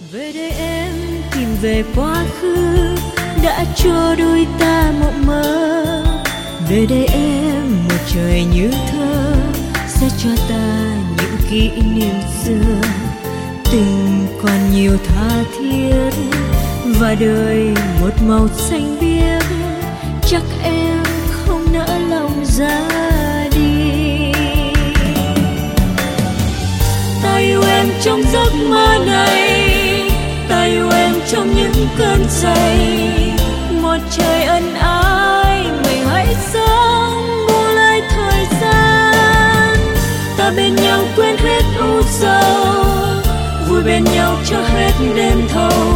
Về đây em tìm về quá khứ đã cho đôi ta mộng mơ. Về đây em một trời như thơ sẽ cho ta những kỷ niệm xưa. Tình còn nhiều tha thiết và đời một màu xanh biếc, chắc em không nỡ lòng ra đi. Ta yêu em trong giấc mơ này, ta yêu em trong những cơn say. Một trời ân ái mình hãy sống buông lơi thời gian. Ta bên nhau quên hết u sầu, vui bên nhau cho hết đêm thâu.